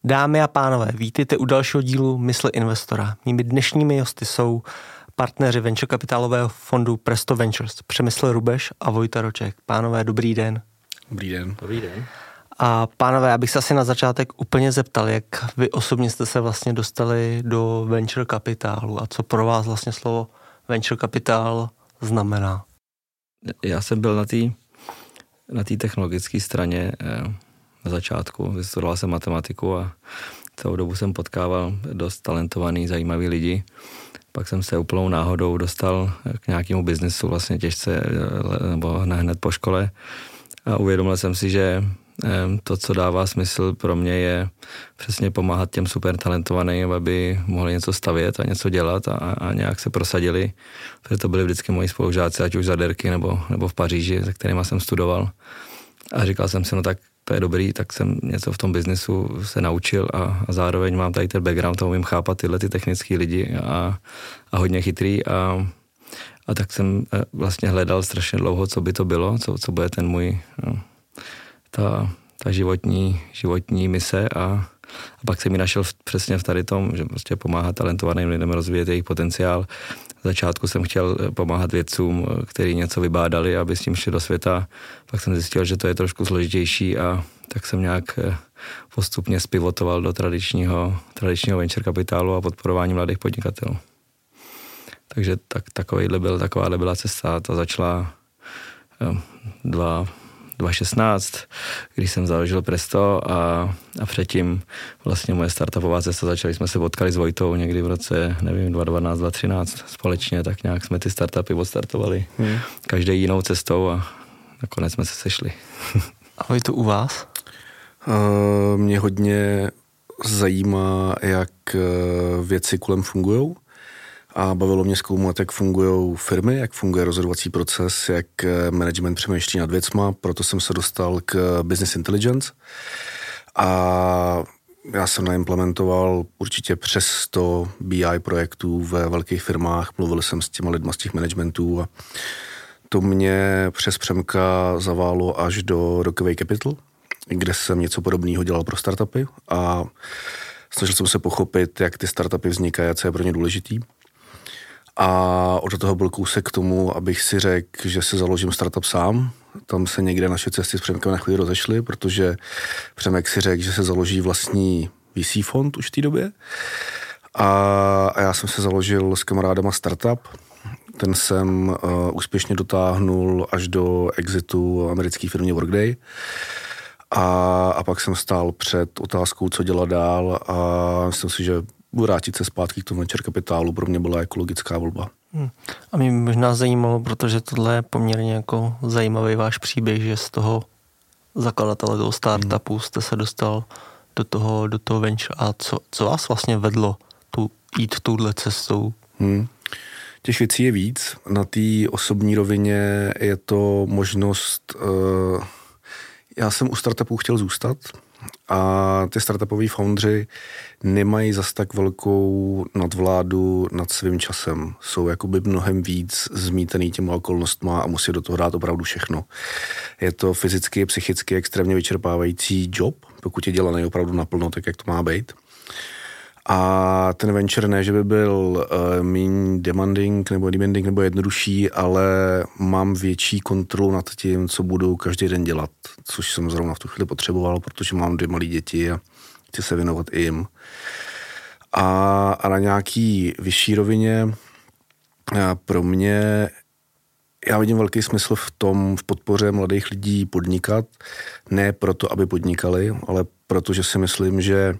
Dámy a pánové, vítejte u dalšího dílu Mysl investora. Mými dnešními hosty jsou partneři venture kapitálového fondu Presto Ventures, Přemysl Rubeš a Vojta Roček. Pánové, dobrý den. Dobrý den. Dobrý den. A pánové, abych se asi na začátek úplně zeptal, jak vy osobně jste se vlastně dostali do venture kapitálu a co pro vás vlastně slovo venture kapitál znamená? Já jsem byl na té technologické straně na začátku, vystudoval jsem matematiku a celou dobu jsem potkával dost talentovaný, zajímavý lidi. Pak jsem se úplnou náhodou dostal k nějakému biznesu vlastně těžce, nebo hned po škole a uvědomil jsem si, že to, co dává smysl pro mě, je přesně pomáhat těm super talentovaným, aby mohli něco stavět a něco dělat a nějak se prosadili, protože to byli vždycky moji spolužáci, ať už za Derky nebo v Paříži, se kterýma jsem studoval. A říkal jsem si, no tak to je dobrý, tak jsem něco v tom biznesu se naučil a zároveň mám tady ten background, to umím chápat tyhle ty technický lidi a hodně chytrý a tak jsem vlastně hledal strašně dlouho, co by to bylo, co bude ten můj ta životní mise a pak jsem ji našel přesně v tady tom, že prostě pomáhat talentovaným lidem rozvíjet jejich potenciál. V začátku jsem chtěl pomáhat vědcům, kteří něco vybádali, aby s tím šli do světa. Pak jsem zjistil, že to je trošku složitější a tak jsem nějak postupně spivotoval do tradičního venture kapitálu a podporování mladých podnikatelů. Takže takováhle byla cesta. Ta začala 2016, když jsem založil Presto a předtím vlastně moje startupová cesta začala, jsme se potkali s Vojtou někdy v roce, nevím, 2012, 2013 společně, tak nějak jsme ty startupy odstartovali každý jinou cestou a nakonec jsme se sešli. A Vojto, u vás? Mě hodně zajímá, jak věci kolem fungujou. A bavilo mě zkoumat, jak fungují firmy, jak funguje rozhodovací proces, jak management přemýšlí nad věcma, proto jsem se dostal k business intelligence. A já jsem naimplementoval určitě přes 100 BI projektů ve velkých firmách, mluvil jsem s těma lidma z těch managementů a to mě přes Přemka zaválo až do Rockaway Capital, kde jsem něco podobného dělal pro startupy a snažil jsem se pochopit, jak ty startupy vznikají a co je pro ně důležitý. A od toho byl kousek k tomu, abych si řekl, že si založím startup sám. Tam se někde naše cesty s Přemkem na chvíli rozešly, protože Přemek si řekl, že se založí vlastní VC fond už v té době. A já jsem se založil s kamarádama startup. Ten jsem úspěšně dotáhnul až do exitu americké firmě Workday. A pak jsem stál před otázkou, co dělat dál a myslím si, že vrátit se zpátky k tomu venture kapitálu pro mě byla ekologická volba. A mě možná zajímalo, protože tohle je poměrně jako zajímavý váš příběh, že z toho zakladatele toho startupu jste se dostal do toho venture. A co vás vlastně vedlo jít touhle cestou? Těch věcí je víc. Na té osobní rovině je to možnost... Já jsem u startupů chtěl zůstat a ty startupoví foundři nemají zas tak velkou nadvládu nad svým časem. Jsou jakoby mnohem víc zmítaný těma okolnostma a musí do toho dát opravdu všechno. Je to fyzicky, psychicky extrémně vyčerpávající job, pokud je dělaný opravdu naplno, tak jak to má být. A ten venture ne, že by byl méně demanding nebo jednodušší, ale mám větší kontrolu nad tím, co budu každý den dělat, což jsem zrovna v tu chvíli potřeboval, protože mám 2 malé děti a chci se věnovat i jim. A na nějaký vyšší rovině pro mě, já vidím velký smysl v podpoře mladých lidí podnikat, ne proto, aby podnikali, ale protože si myslím, že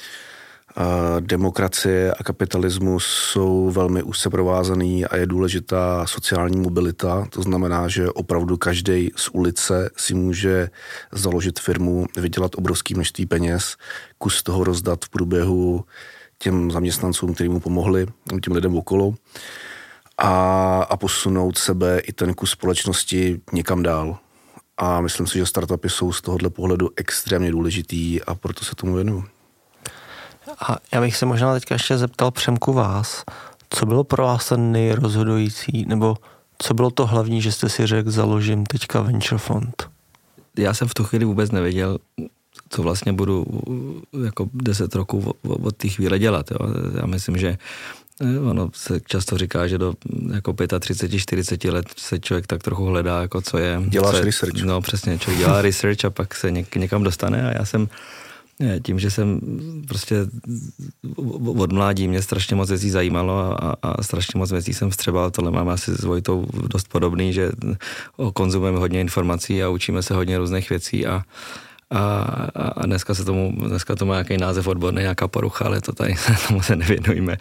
demokracie a kapitalismus jsou velmi úzce provázaný a je důležitá sociální mobilita. To znamená, že opravdu každý z ulice si může založit firmu, vydělat obrovské množství peněz, kus toho rozdat v průběhu těm zaměstnancům, kteří mu pomohli, těm lidem okolo a posunout sebe i ten kus společnosti někam dál. A myslím si, že startupy jsou z tohohle pohledu extrémně důležitý a proto se tomu věnuju. A já bych se možná teďka ještě zeptal Přemku vás, co bylo pro vás ten nejrozhodující, nebo co bylo to hlavní, že jste si řekl, založím teďka venture fond? Já jsem v tu chvíli vůbec nevěděl, co vlastně budu jako 10 roků od té chvíle dělat. Jo. Já myslím, že ono se často říká, že do jako 35, 40 let se člověk tak trochu hledá, jako co je. Děláš research. No přesně, člověk dělá research a pak se někam dostane a já jsem tím, že jsem prostě od mládí mě strašně moc věcí zajímalo a strašně moc věcí jsem vstřebal, tohle máme asi s Vojtou dost podobný, že konzumujeme hodně informací a učíme se hodně různých věcí a dneska to má nějaký název odborný, nějaká porucha, ale to tady tomu se nevěnujeme.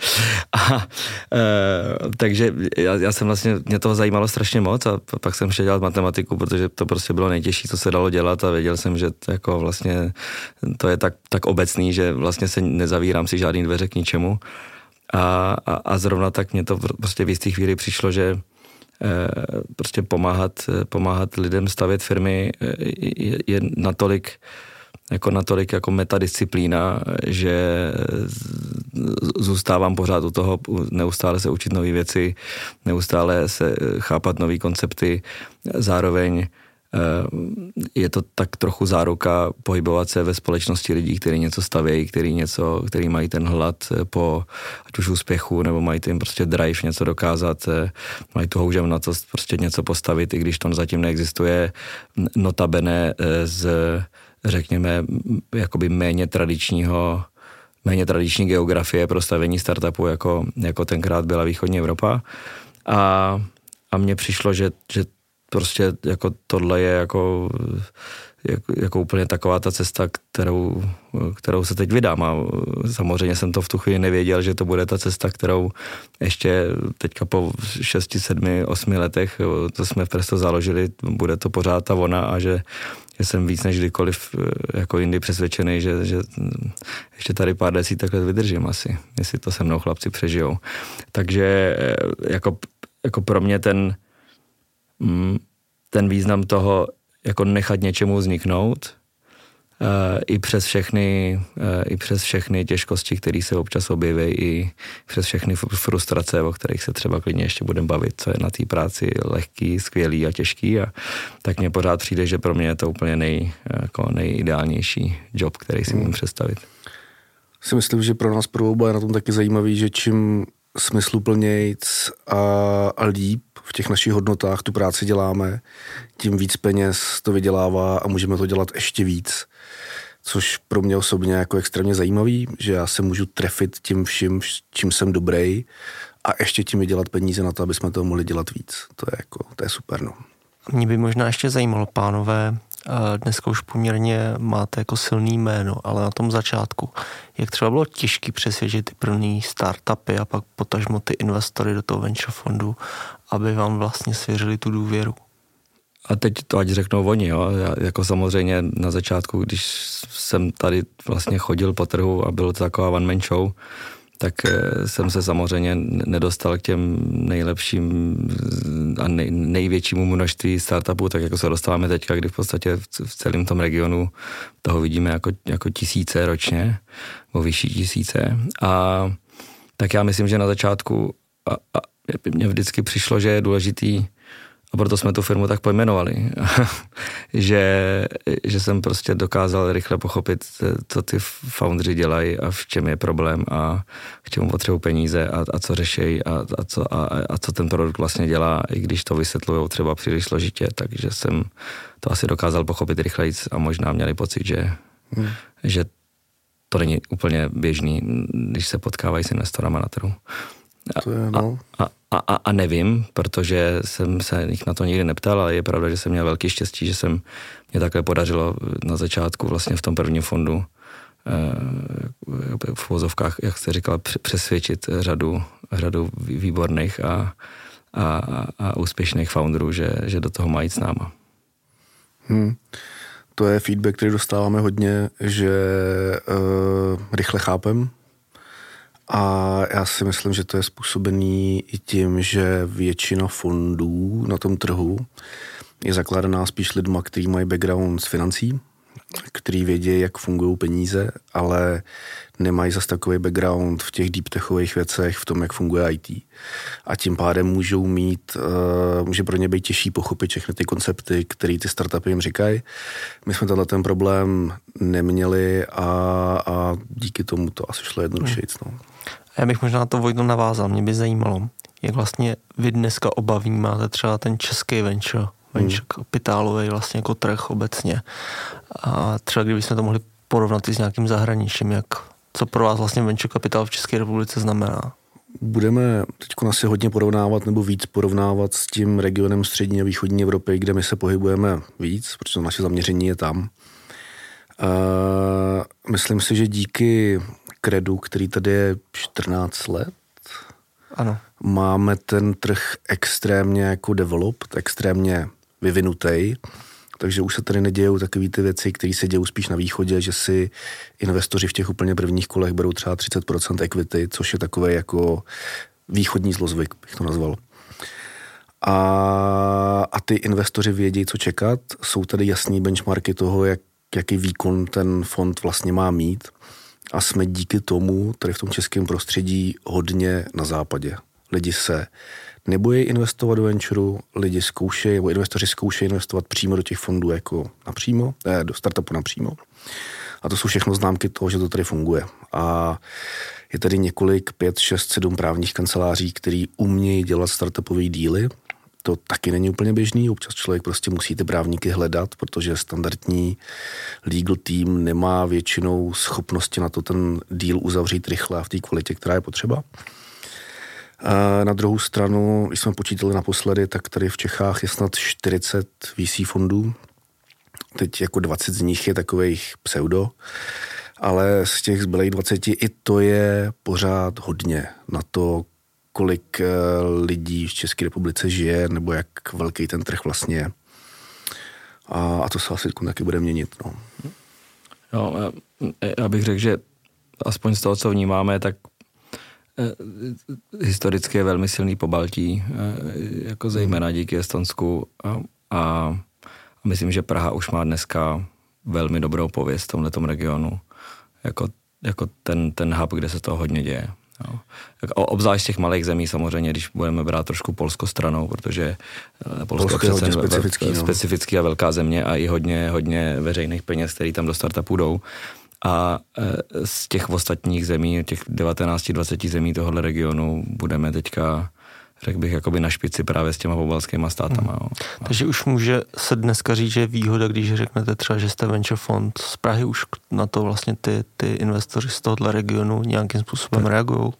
Takže já jsem vlastně, mě toho zajímalo strašně moc a pak jsem šel dělat matematiku, protože to prostě bylo nejtěžší, co se dalo dělat a věděl jsem, že to jako vlastně to je tak obecný, že vlastně se nezavírám si žádný dveře k ničemu a zrovna tak mě to prostě v jistý chvíli přišlo, že prostě pomáhat lidem stavět firmy je natolik jako metadisciplína, že zůstávám pořád u toho, neustále se učit nové věci, neustále se chápat nové koncepty, zároveň je to tak trochu záruka pohybovat se ve společnosti lidí, kteří něco stavějí, kteří mají ten hlad po ať už úspěchu, nebo mají ten prostě drive něco dokázat, mají tu houžev na to prostě něco postavit, i když to zatím neexistuje, notabene z, řekněme, jakoby méně tradiční geografie pro stavění startupu, jako tenkrát byla východní Evropa. A mně přišlo, že prostě jako tohle je jako úplně taková ta cesta, kterou se teď vydám. A samozřejmě jsem to v tu chvíli nevěděl, že to bude ta cesta, kterou ještě teďka po 6, 7, 8 letech, to jsme v Presto založili, bude to pořád ta ona a že jsem víc než kdykoliv jako jindy přesvědčený, že ještě tady pár desítek let vydržím asi, jestli to se mnou chlapci přežijou. Takže jako pro mě ten význam toho jako nechat něčemu vzniknout i přes všechny těžkosti, které se občas objeví, i přes všechny frustrace, o kterých se třeba klidně ještě budeme bavit, co je na té práci lehký, skvělý a těžký, a tak mně pořád přijde, že pro mě je to úplně nejideálnější job, který si můžu představit. Si myslím, že pro nás pro oba je na tom taky zajímavý, že čím smysluplnějc a líp v těch našich hodnotách tu práci děláme, tím víc peněz to vydělává a můžeme to dělat ještě víc. Což pro mě osobně jako extrémně zajímavý, že já se můžu trefit tím vším, čím jsem dobrý, a ještě tím vydělat peníze na to, aby jsme toho mohli dělat víc. To je super, no. Mě by možná ještě zajímalo, pánové, dneska už poměrně máte jako silný jméno, ale na tom začátku, jak třeba bylo těžké přesvědčit ty první startupy a pak potažmo ty investory do toho venture fondu, aby vám vlastně svěřili tu důvěru? A teď to ať řeknou oni, jo. Já, jako samozřejmě na začátku, když jsem tady vlastně chodil po trhu a bylo to taková one man show, tak jsem se samozřejmě nedostal k těm nejlepším a největšímu množství startupů, tak jako se dostáváme teďka, kdy v podstatě v celém tom regionu toho vidíme jako tisíce ročně, o vyšší tisíce. A tak já myslím, že na začátku mně vždycky přišlo, že je důležitý, a proto jsme tu firmu tak pojmenovali, že jsem prostě dokázal rychle pochopit, co ty foundři dělají a v čem je problém a k čemu potřebují peníze a co řešejí a co ten produkt vlastně dělá, i když to vysvětlujou třeba příliš složitě, takže jsem to asi dokázal pochopit rychleji a možná měli pocit, že to není úplně běžný, když se potkávají s investorama na trhu. A nevím, protože jsem se jich na to nikdy neptal, ale je pravda, že jsem měl velký štěstí, že mě takhle podařilo na začátku vlastně v tom prvním fondu v uvozovkách, jak jste říkal, přesvědčit řadu výborných a úspěšných founderů, že do toho mají s náma. To je feedback, který dostáváme hodně, že rychle chápem. A já si myslím, že to je způsobený i tím, že většina fondů na tom trhu je zakládaná spíš lidma, kteří mají background z financí který vědí, jak fungují peníze, ale nemají zase takový background v těch deep techových věcech, v tom, jak funguje IT. A tím pádem může pro ně být těžší pochopit všechny ty koncepty, které ty startupy jim říkají. My jsme tenhle ten problém neměli a díky tomu to asi šlo jednodušejc. No. Já bych možná to Vojto navázal, mě by zajímalo, jak vlastně vy dneska oba vnímáte třeba ten český venture kapitálový vlastně jako trh obecně. A třeba kdybychom to mohli porovnat i s nějakým zahraničím, co pro vás vlastně venture kapitál v České republice znamená? Budeme teď asi hodně porovnávat nebo víc porovnávat s tím regionem střední a východní Evropy, kde my se pohybujeme víc, protože naše zaměření je tam. Myslím si, že díky Credu, který tady je 14 let, ano. Máme ten trh extrémně jako developed, extrémně vyvinutý, takže už se tady nedějou takové ty věci, které se dějou spíš na východě, že si investoři v těch úplně prvních kolech berou třeba 30% equity, což je takové jako východní zlozvyk, bych to nazval. A ty investoři vědí, co čekat, jsou tady jasný benchmarky toho, jaký výkon ten fond vlastně má mít a jsme díky tomu tady v tom českém prostředí hodně na západě. Lidi se nebojí investovat do ventureu, investoři zkoušejí investovat přímo do těch fondů jako napřímo, do startupu napřímo. A to jsou všechno známky toho, že to tady funguje. A je tady několik, 5, 6, 7 právních kanceláří, který umějí dělat startupové díly. To taky není úplně běžný, občas člověk prostě musí ty právníky hledat, protože standardní legal team nemá většinou schopnosti na to ten deal uzavřít rychle a v té kvalitě, která je potřeba. Na druhou stranu, když jsme počítali naposledy, tak tady v Čechách je snad 40 VC fondů. Teď jako 20 z nich je takových pseudo, ale z těch zbylých 20 i to je pořád hodně na to, kolik lidí v České republice žije, nebo jak velký ten trh vlastně je. A to se asi taky bude měnit. No. Jo, já bych řekl, že aspoň z toho, co vnímáme, tak historicky je velmi silný Pobaltí, jako zejména díky Estonsku a myslím, že Praha už má dneska velmi dobrou pověst v tomhletom regionu, jako ten hub, kde se toho hodně děje. Jo. Obzvlášť těch malých zemí samozřejmě, když budeme brát trošku Polsko stranou, protože Polsko je hodně specifický a velká země a i hodně veřejných peněz, které tam do startupů jdou. A z těch ostatních zemí, těch 19-20 zemí tohohle regionu budeme teďka, řekl bych, jakoby na špici právě s těma pobaltskýma státama. Jo. Takže už může se dneska říct, že je výhoda, když řeknete třeba, že jste venture fond z Prahy, už na to vlastně ty investoři z tohohle regionu nějakým způsobem reagují?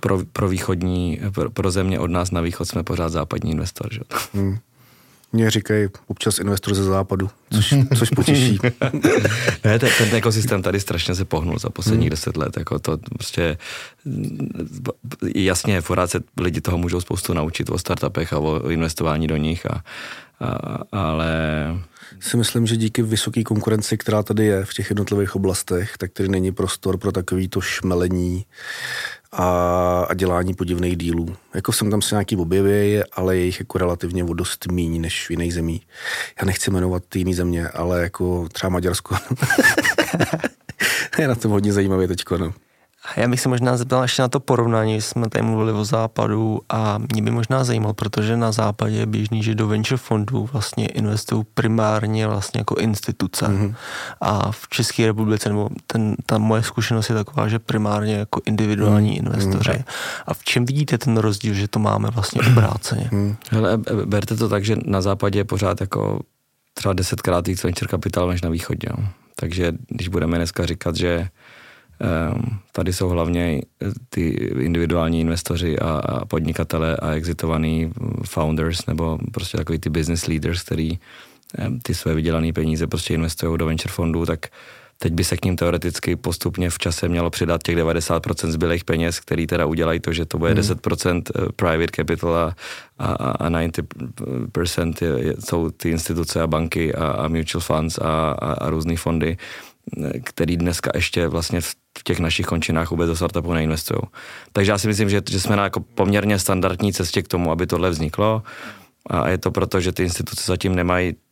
Pro země od nás na východ jsme pořád západní investor. Že? Mně říkají občas investor ze západu, což potěší. Ne, ten ekosystém tady strašně se pohnul za posledních 10 let. Jako to prostě jasně, pořád se lidi toho můžou spoustu naučit o startupech a o investování do nich, ale... Si myslím, že díky vysoké konkurenci, která tady je v těch jednotlivých oblastech, tak tady není prostor pro takovýto šmelení a dělání podivných dílů. Jako jsem tam se nějaký objeví, ale je jich jako relativně o dost míň než v jiných zemích. Já nechci jmenovat ty jiný země, ale jako třeba Maďarsko. Je na tom hodně zajímavé teďko, no. Já bych se možná zeptal ještě na to porovnání, jsme tady mluvili o západu a mě by možná zajímalo, protože na západě je běžný, že do venture fondů vlastně investují primárně vlastně jako instituce. A v České republice, nebo ta moje zkušenost je taková, že primárně jako individuální investoři. A v čem vidíte ten rozdíl, že to máme vlastně obráceně? Hele, berte to tak, že na západě je pořád jako třeba 10krát víc venture capital než na východě. Jo. Takže když budeme dneska říkat, že tady jsou hlavně ty individuální investoři a podnikatele a exitovaný founders nebo prostě takový ty business leaders, který ty své vydělané peníze prostě investují do venture fondů, tak teď by se k ním teoreticky postupně v čase mělo přidat těch 90% zbylých peněz, který teda udělají to, že to bude 10% private capital a 90% jsou ty instituce a banky a mutual funds a různý fondy, který dneska ještě vlastně v těch našich končinách vůbec do startupu neinvestují. Takže já si myslím, že jsme na jako poměrně standardní cestě k tomu, aby tohle vzniklo a je to proto, že ty instituce zatím nemají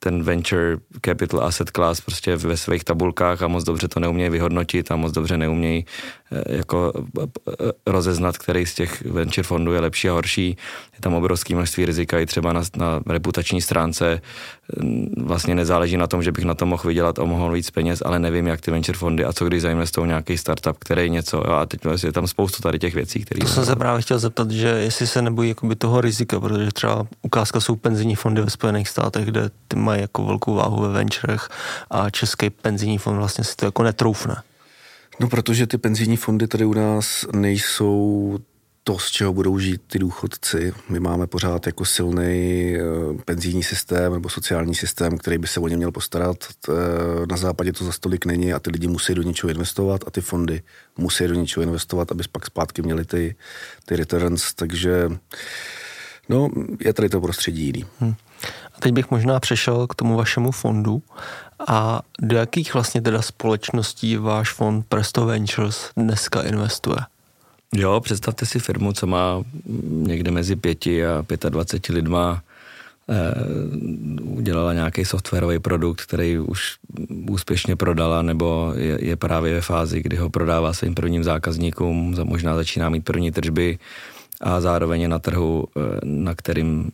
ten venture capital asset class prostě ve svých tabulkách a moc dobře to neumějí vyhodnotit a moc dobře neumějí jako rozeznat, který z těch venture fondů je lepší a horší. Je tam obrovské množství rizika i třeba na reputační stránce. Vlastně nezáleží na tom, že bych na to mohl vydělat o mohl víc peněz, ale nevím, jak ty venture fondy a co když zainvestují nějaký startup, který něco, jo, a teď je tam spoustu tady těch věcí, které... To jsem se právě chtěl zeptat, že jestli se nebojí jakoby toho rizika, protože třeba ukázka jsou penzijní fondy ve Spojených státech, kde ty mají jako velkou váhu ve venturech a český penzijní fond vlastně si to jako netroufne. No, protože ty penzijní fondy tady u nás nejsou to, z čeho budou žít ty důchodci. My máme pořád jako silný penzijní systém nebo sociální systém, který by se o ně měl postarat. Na západě to za stolik není a ty lidi musí do něčeho investovat a ty fondy musí do něčeho investovat, aby pak zpátky měli ty returns. Takže no, je tady to prostředí jiný. A teď bych možná přešel k tomu vašemu fondu. A do jakých vlastně teda společností váš fond Presto Ventures dneska investuje? Jo, představte si firmu, co má někde mezi 5 a 25 lidma, udělala nějaký softwarový produkt, který už úspěšně prodala, nebo je právě ve fázi, kdy ho prodává svým prvním zákazníkům, možná začíná mít první tržby a zároveň je na trhu, na kterým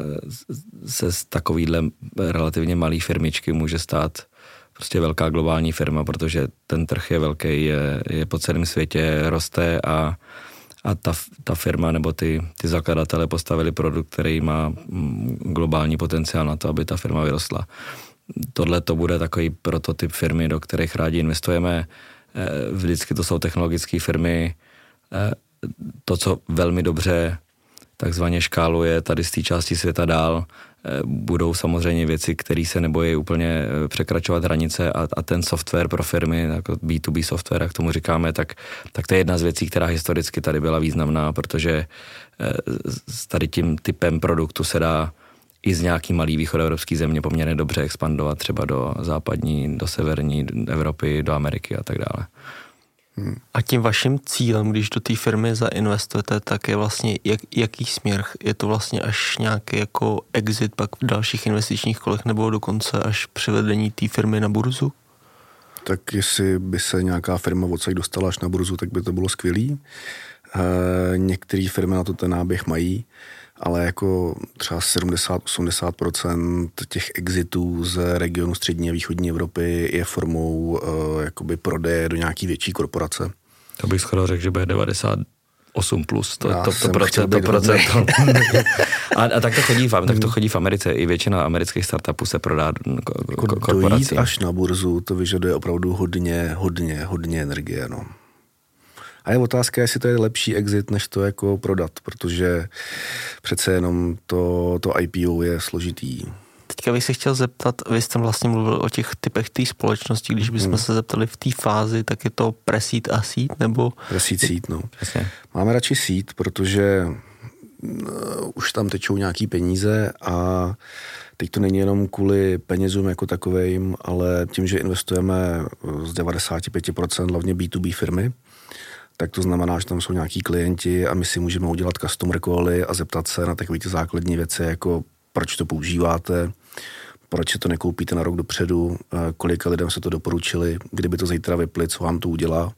se z takovýhle relativně malý firmičky může stát prostě velká globální firma, protože ten trh je velký, je po celém světě, roste a ta firma nebo ty zakladatelé postavili produkt, který má globální potenciál na to, aby ta firma vyrostla. Tohle to bude takový prototyp firmy, do kterých rádi investujeme. Vždycky to jsou technologické firmy. To, co velmi dobře takzvaně škáluje tady z té části světa dál, budou samozřejmě věci, které se nebojí úplně překračovat hranice a ten software pro firmy, jako B2B software, jak tomu říkáme, tak to je jedna z věcí, která historicky tady byla významná, protože s tady tím typem produktu se dá i z nějaký malý východoevropský země poměrně dobře expandovat třeba do západní, do severní Evropy, do Ameriky a tak dále. A tím vaším cílem, když do té firmy zainvestujete, tak je vlastně jaký směr? Je to vlastně až nějaký jako exit pak v dalších investičních kolech nebo dokonce až přivedení té firmy na burzu? Tak jestli by se nějaká firma odsaď dostala až na burzu, tak by to bylo skvělý. Některé firmy na to ten náběh mají, ale jako třeba 70-80% těch exitů z regionu střední a východní Evropy je formou jakoby prodeje do nějaký větší korporace. To bych skoro řekl, že bude 98+, to procent. A tak to chodí v Americe. I většina amerických startupů se prodá korporacím. Dojít až na burzu, to vyžaduje opravdu hodně energie, no. A je otázka, jestli to je lepší exit, než to jako prodat, protože přece jenom to IPO je složitý. Teďka bych se chtěl zeptat, vy jste vlastně mluvil o těch typech té společnosti, když bychom se zeptali v té fázi, tak je to pre-seed a seed, nebo? Pre-seed, seed, no. Přesně. Máme radši seed, protože už tam tečou nějaký peníze a teď to není jenom kvůli penězům jako takovým, ale tím, že investujeme z 95% hlavně B2B firmy, tak to znamená, že tam jsou nějaký klienti a my si můžeme udělat customer cally a zeptat se na takové ty základní věci, jako proč to používáte, proč si to nekoupíte na rok dopředu, kolika lidem se to doporučili, kdyby to zítra vypli, co vám to udělá.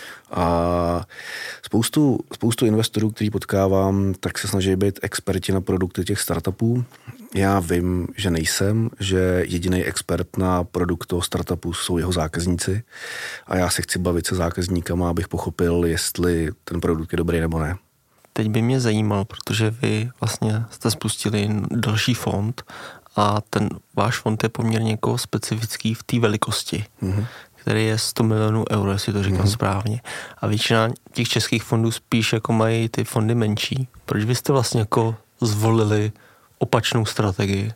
A spoustu investorů, který potkávám, tak se snaží být experti na produkty těch startupů. Já vím, že nejsem, že jediný expert na produkt toho startupu jsou jeho zákazníci a já se chci bavit se zákazníkama, abych pochopil, jestli ten produkt je dobrý nebo ne. Teď by mě zajímalo, protože vy vlastně jste spustili další fond a ten váš fond je poměrně jako specifický v té velikosti, který je 100 milionů euro, jestli to říkám správně. A většina těch českých fondů spíš jako mají ty fondy menší. Proč byste vlastně jako zvolili opačnou strategii?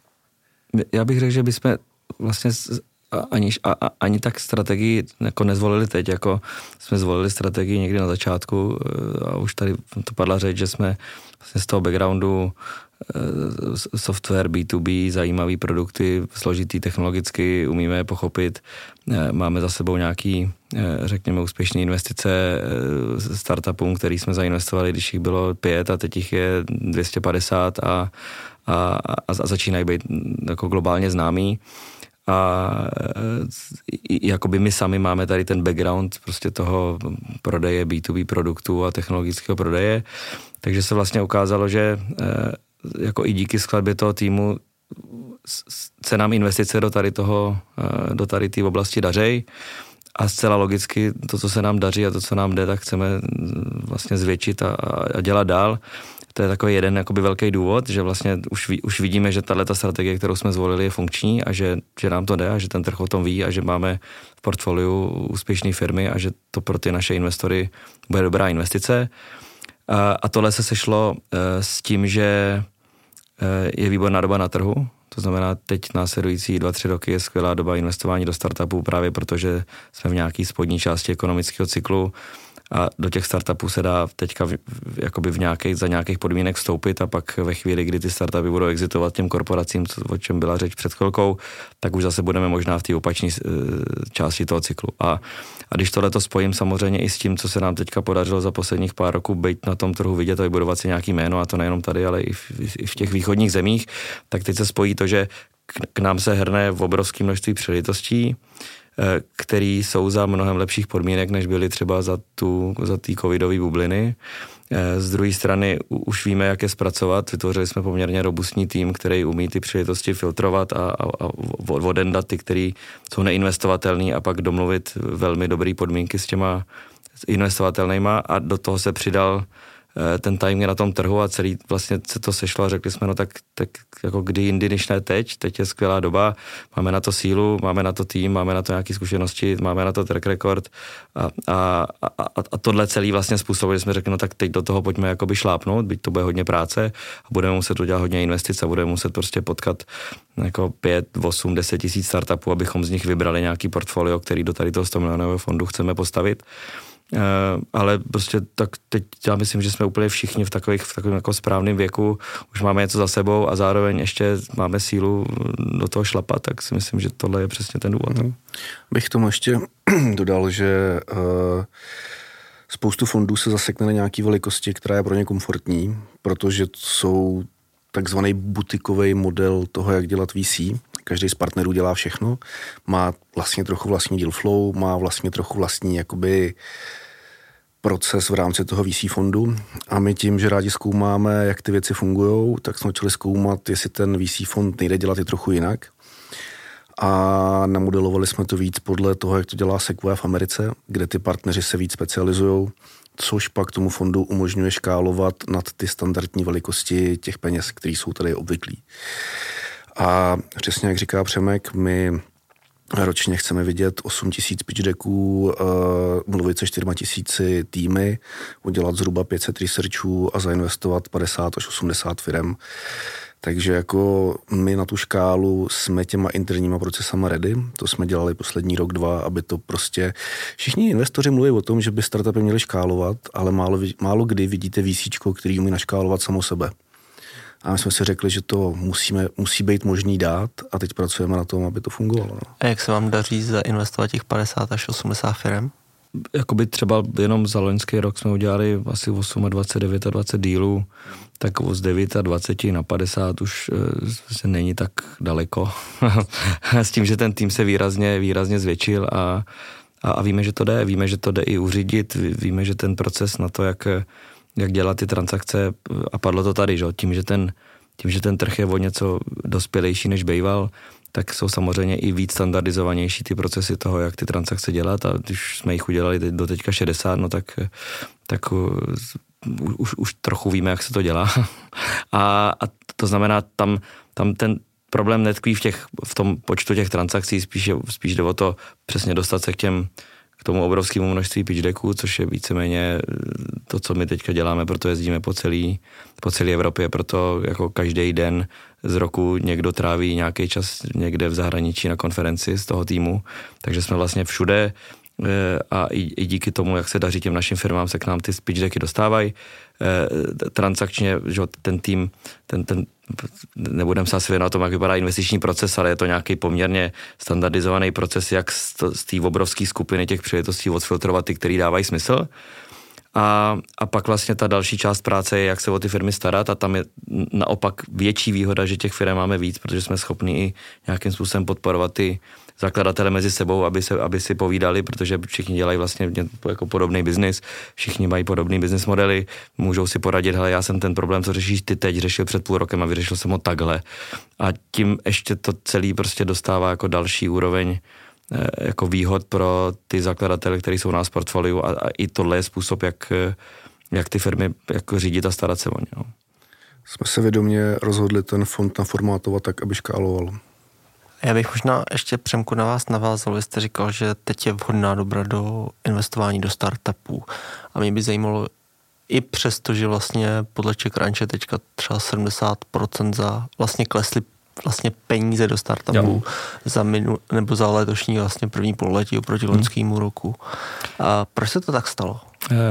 Já bych řekl, že bychom vlastně ani tak strategii jako nezvolili teď, jako jsme zvolili strategii někdy na začátku a už tady to padla řeč, že jsme vlastně z toho backgroundu software, B2B, zajímavý produkty, složitý technologicky, umíme je pochopit. Máme za sebou nějaký, řekněme, úspěšné investice startupům, který jsme zainvestovali, když jich bylo 5 a teď jich je 250 a a začínají být jako globálně známý. A jakoby my sami máme tady ten background prostě toho prodeje B2B produktů a technologického prodeje, takže se vlastně ukázalo, že jako i díky skladbě toho týmu se nám investice do tady té oblasti daří a zcela logicky to, co se nám daří a to, co nám jde, tak chceme vlastně zvětšit a dělat dál. To je takový jeden jakoby velký důvod, že vlastně už vidíme, že tato strategie, kterou jsme zvolili, je funkční a že nám to jde a že ten trh o tom ví a že máme v portfoliu úspěšné firmy a že to pro ty naše investory bude dobrá investice. A tohle se sešlo s tím, že je výborná doba na trhu. To znamená, teď následující 2-3 roky je skvělá doba investování do startupů právě protože jsme v nějaké spodní části ekonomického cyklu a do těch startupů se dá teďka jakoby za nějakých podmínek vstoupit a pak ve chvíli, kdy ty startupy budou exitovat těm korporacím, o čem byla řeč před chvilkou, tak už zase budeme možná v té opačné části toho cyklu. A když tohleto spojím samozřejmě i s tím, co se nám teďka podařilo za posledních pár roků být na tom trhu vidět a vybudovat si nějaký jméno, a to nejenom tady, ale i v těch východních zemích, tak teď se spojí to, že k nám se hrne v obrovském množství příležitostí, který jsou za mnohem lepších podmínek, než byly třeba za té covidové bubliny. Z druhé strany už víme, jak je zpracovat. Vytvořili jsme poměrně robustní tým, který umí ty příležitosti filtrovat a odendat ty, který jsou neinvestovatelný a pak domluvit velmi dobré podmínky s těma investovatelnýma a do toho se přidal ten timing na tom trhu a celý vlastně se to sešlo a řekli jsme, no tak jako kdy jindy, než ne teď je skvělá doba, máme na to sílu, máme na to tým, máme na to nějaké zkušenosti, máme na to track record a tohle celý vlastně způsobuje, že jsme řekli, no tak teď do toho pojďme jakoby šlápnout, byť to bude hodně práce a budeme muset udělat hodně investic a budeme muset prostě potkat jako 5, 8, 10 tisíc startupů, abychom z nich vybrali nějaký portfolio, který do tady toho 100 milionového fondu chceme postavit. Ale prostě tak teď já myslím, že jsme úplně všichni v takovém jako správném věku, už máme něco za sebou a zároveň ještě máme sílu do toho šlapat, tak si myslím, že tohle je přesně ten důvod. Bych tomu ještě dodal, že spoustu fondů se zasekne na nějaký velikosti, která je pro ně komfortní, protože jsou takzvaný butikový model toho, jak dělat VC. Každý z partnerů dělá všechno, má vlastně trochu vlastní deal flow, má vlastně trochu vlastní jakoby proces v rámci toho VC fondu a my tím, že rádi zkoumáme, jak ty věci fungujou, tak jsme začali zkoumat, jestli ten VC fond nejde dělat i trochu jinak a namodelovali jsme to víc podle toho, jak to dělá Sequoia v Americe, kde ty partneři se víc specializují, což pak tomu fondu umožňuje škálovat nad ty standardní velikosti těch peněz, které jsou tady obvyklí. A přesně jak říká Přemek, my ročně chceme vidět 8 000 pitch decků, mluvit se 4 000 týmy, udělat zhruba 500 researchů a zainvestovat 50 až 80 firem. Takže jako my na tu škálu jsme těma interníma procesama ready, to jsme dělali poslední rok, 2, aby to prostě... Všichni investoři mluví o tom, že by startupy měly škálovat, ale málo kdy vidíte VCčko, který umí naškálovat samo sebe. A my jsme si řekli, že to musí být možný dát a teď pracujeme na tom, aby to fungovalo. No. A jak se vám daří zainvestovat těch 50 až 80 firem? Jakoby třeba jenom za loňský rok jsme udělali asi 29 dílů, tak z 29 na 50 už se není tak daleko. S tím, že ten tým se výrazně zvětšil a víme, že to jde. Víme, že to jde i uřídit. Víme, že ten proces na to, jak dělat ty transakce, a padlo to tady, že? Tím, že ten trh je o něco dospělejší než býval, tak jsou samozřejmě i víc standardizovanější ty procesy toho, jak ty transakce dělat a když jsme jich udělali do teďka 60, no tak už trochu víme, jak se to dělá. A to znamená, tam ten problém netkví v tom počtu těch transakcí, spíš jde o to přesně dostat se k tomu obrovskému množství pitch decků, což je víceméně to, co my teďka děláme, proto jezdíme po celé Evropě, proto jako každý den z roku někdo tráví nějaký čas někde v zahraničí na konferenci z toho týmu, takže jsme vlastně všude a i díky tomu, jak se daří těm našim firmám, se k nám ty pitch decky dostávají. Transakčně, že ten tým, nebudeme se asi věnovat o tom, jak vypadá investiční proces, ale je to nějaký poměrně standardizovaný proces, jak z té obrovské skupiny těch příležitostí odfiltrovat ty, který dávají smysl. A pak vlastně ta další část práce je, jak se o ty firmy starat a tam je naopak větší výhoda, že těch firm máme víc, protože jsme schopni i nějakým způsobem podporovat ty zakladatele mezi sebou, aby si povídali, protože všichni dělají vlastně jako podobný biznis, všichni mají podobný business modely, můžou si poradit, hele, já jsem ten problém, co řešíš ty teď, řešil před půl rokem a vyřešil jsem ho takhle. A tím ještě to celý prostě dostává jako další úroveň jako výhod pro ty zakladatele, kteří jsou u nás v portfoliu a i tohle je způsob, jak ty firmy jako řídit a starat se o ně. No. Jsme se vědomě rozhodli ten fond naformátovat tak, aby škáloval. Já bych možná ještě, Přemku, na vás navázal. Vy jste říkal, že teď je vhodná doba do investování do startupů. A mě by zajímalo, i přesto, že vlastně podle CheckRunche teďka třeba 70% za vlastně klesly vlastně peníze do startupů za letošní vlastně první pololetí oproti loňskému roku. A proč se to tak stalo?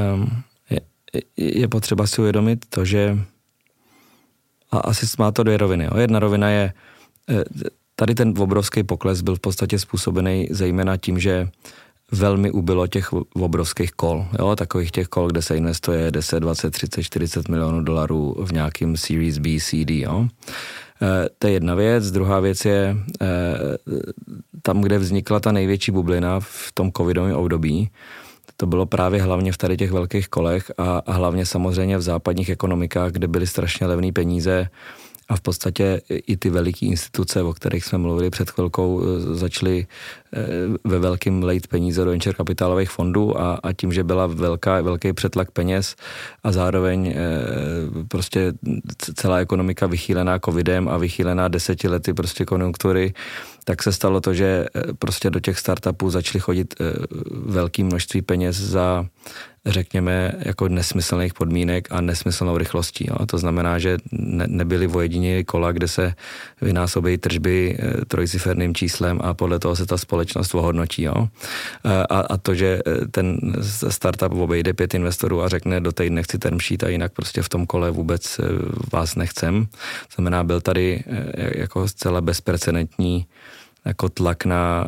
Je potřeba si uvědomit to, že a asi má to dvě roviny. Jedna rovina je, tady ten obrovský pokles byl v podstatě způsobený zejména tím, že velmi ubylo těch obrovských kol. Jo? Takových těch kol, kde se investuje 10, 20, 30, 40 milionů dolarů v nějakým Series B, CD. Jo? To je jedna věc. Druhá věc je tam, kde vznikla ta největší bublina v tom covidovém období. To bylo právě hlavně v tady těch velkých kolech a hlavně samozřejmě v západních ekonomikách, kde byly strašně levné peníze a v podstatě i ty veliké instituce, o kterých jsme mluvili před chvilkou, začaly ve velkým lejt peníze do venture kapitálových fondů a tím, že byla velký přetlak peněz a zároveň prostě celá ekonomika vychýlená covidem a vychýlená 10 lety prostě konjunktury, tak se stalo to, že prostě do těch startupů začaly chodit velké množství peněz za, řekněme, jako nesmyslných podmínek a nesmyslnou rychlostí. Jo. To znamená, že nebyly ojedinělé kola, kde se vynásobí tržby trojciferným číslem a podle toho se ta společnost ohodnotí. Jo. A to, že ten startup obejde 5 investorů a řekne, do týdne nechci term sheet a jinak prostě v tom kole vůbec vás nechcem. To znamená, byl tady jako zcela bezprecedentní jako tlak na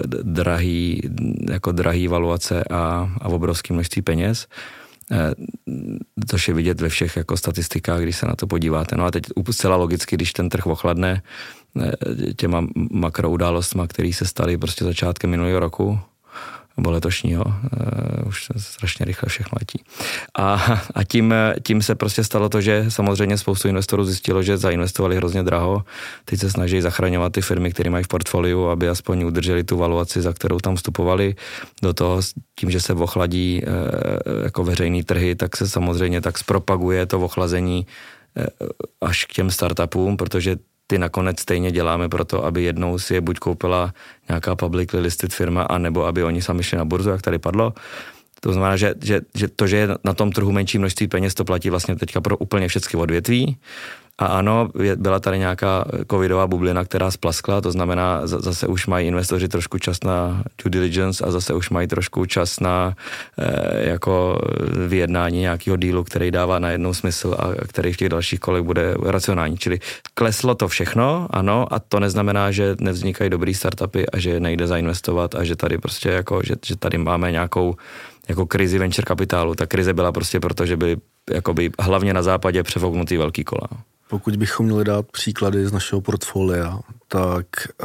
drahý valuace a obrovské množství peněz, což je vidět ve všech jako statistikách, když se na to podíváte. No a teď zcela logicky, když ten trh ochladne těma makroudálostma, které se staly prostě začátkem minulého roku, nebo letošního, už strašně rychle všechno letí. A tím se prostě stalo to, že samozřejmě spoustu investorů zjistilo, že zainvestovali hrozně draho. Teď se snaží zachraňovat ty firmy, které mají v portfoliu, aby aspoň udrželi tu valuaci, za kterou tam vstupovali. Do toho tím, že se ochladí jako veřejný trhy, tak se samozřejmě tak zpropaguje to ochlazení až k těm startupům, protože ty nakonec stejně děláme proto, aby jednou si je buď koupila nějaká publicly listed firma, anebo aby oni sami šli na burzu, jak tady padlo. To znamená, že to, že je na tom trhu menší množství peněz, to platí vlastně teďka pro úplně všechny odvětví. A ano, byla tady nějaká covidová bublina, která splaskla, to znamená, zase už mají investoři trošku čas na due diligence a zase už mají trošku čas na jako vyjednání nějakého dealu, který dává najednou smysl a který v těch dalších kolech bude racionální. Čili kleslo to všechno, ano, a to neznamená, že nevznikají dobrý startupy a že nejde zainvestovat a že tady prostě jako, že tady máme nějakou jako krizi venture kapitálu. Ta krize byla prostě proto, že byly jakoby hlavně na západě přefouknutý velký kola. Pokud bychom měli dát příklady z našeho portfolia, tak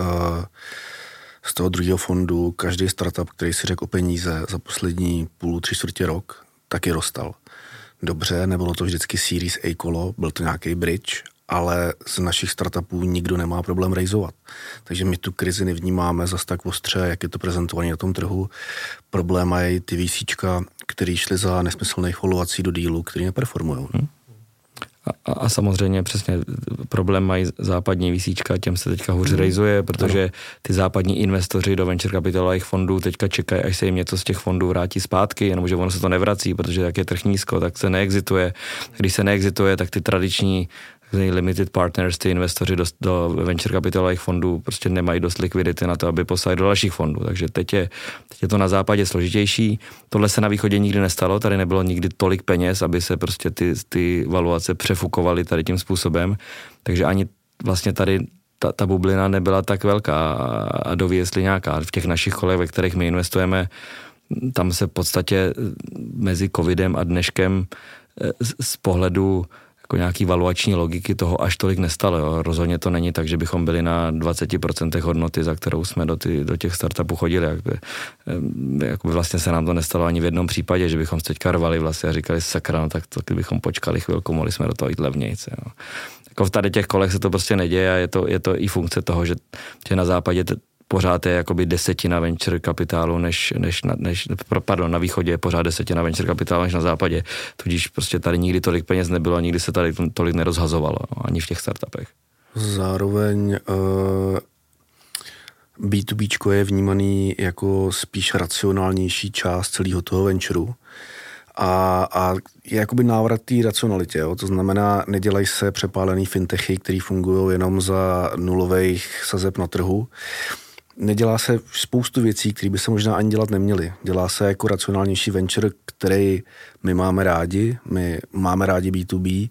z toho druhého fondu každý startup, který si řekl o peníze za poslední 3/4 rok, taky rostal. Dobře, nebylo to vždycky Series A kolo, byl to nějaký bridge, ale z našich startupů nikdo nemá problém rejzovat. Takže my tu krizi nevnímáme zas tak ostře, jak je to prezentované na tom trhu. Problém mají ty VCčka, který šli za nesmyslných valuací do dílu, který neperformují. A samozřejmě přesně problém mají západní VCčka, těm se teďka hůř rejzuje, protože ty západní investoři do venture kapitálových fondů teďka čekají, až se jim něco z těch fondů vrátí zpátky, jenomže ono se to nevrací, protože jak je trh nízko, tak se neexituje. Když se neexituje, tak ty tradiční limited partners, ty investoři do venture kapitálových fondů prostě nemají dost likvidity na to, aby poslali do dalších fondů. Takže teď je to na západě složitější. Tohle se na východě nikdy nestalo, tady nebylo nikdy tolik peněz, aby se prostě ty valuace přefukovaly tady tím způsobem. Takže ani vlastně tady ta bublina nebyla tak velká a doví, jestli nějaká. V těch našich kolech, ve kterých my investujeme, tam se v podstatě mezi covidem a dneškem z pohledu jako nějaký valuační logiky toho až tolik nestalo. Jo. Rozhodně to není tak, že bychom byli na 20% hodnoty, za kterou jsme do těch startupů chodili. Jakoby vlastně se nám to nestalo ani v jednom případě, že bychom se teďka rvali vlastně a říkali sakra, no tak to, kdybychom počkali chvilku, mohli jsme do toho jít levnějc. Jo. Jako v tady těch kolech se to prostě neděje a je to i funkce toho, že na západě pořád je jakoby 10% venture kapitálu, na východě je pořád 10% venture kapitálu než na západě. Tudíž prostě tady nikdy tolik peněz nebylo a nikdy se tady tolik nerozhazovalo, ani v těch startupech. Zároveň B2Bčko je vnímaný jako spíš racionálnější část celého toho ventureu. A je jakoby návrat té racionalitě, jo? To znamená, nedělají se přepálený fintechy, který fungují jenom za nulových sazeb na trhu. Nedělá se spoustu věcí, které by se možná ani dělat neměly. Dělá se jako racionálnější venture, který my máme rádi. My máme rádi B2B.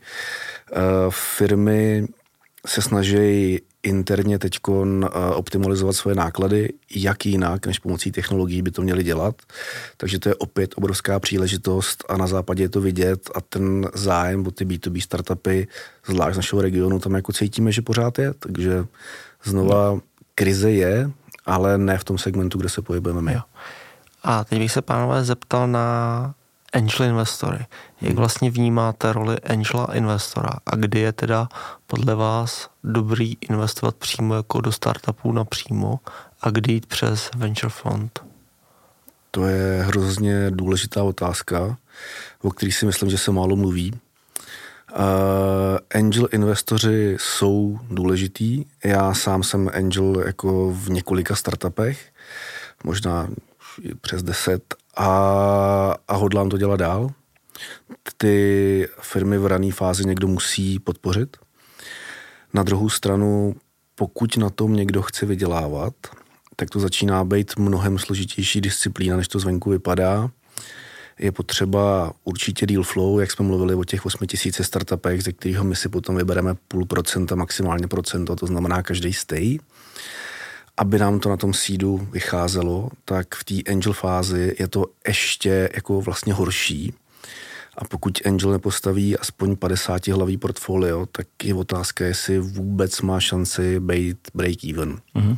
Firmy se snaží interně teďkon optimalizovat svoje náklady, jak jinak, než pomocí technologií by to měli dělat. Takže to je opět obrovská příležitost a na západě je to vidět a ten zájem o ty B2B startupy, zvlášť z našeho regionu, tam jako cítíme, že pořád je. Takže znova krize je, ale ne v tom segmentu, kde se pohybujeme my. Jo. A teď bych se, pánové, zeptal na angel investory. Jak vlastně vnímáte roli angela investora a kdy je teda podle vás dobrý investovat přímo jako do startupů napřímo a kdy jít přes venture fund? To je hrozně důležitá otázka, o který si myslím, že se málo mluví. Angel investoři jsou důležitý. Já sám jsem angel jako v několika startupech, možná přes 10 a hodlám to dělat dál. Ty firmy v rané fázi někdo musí podpořit. Na druhou stranu, pokud na tom někdo chce vydělávat, tak to začíná být mnohem složitější disciplína, než to zvenku vypadá. Je potřeba určitě deal flow, jak jsme mluvili o těch 8000 startupech, ze kterého my si potom vybereme 0,5%, maximálně procento, to znamená každý stay. Aby nám to na tom seedu vycházelo, tak v té angel fázi je to ještě jako vlastně horší. A pokud angel nepostaví aspoň 50 hlavý portfolio, tak je otázka, jestli vůbec má šanci být break-even. Mm-hmm.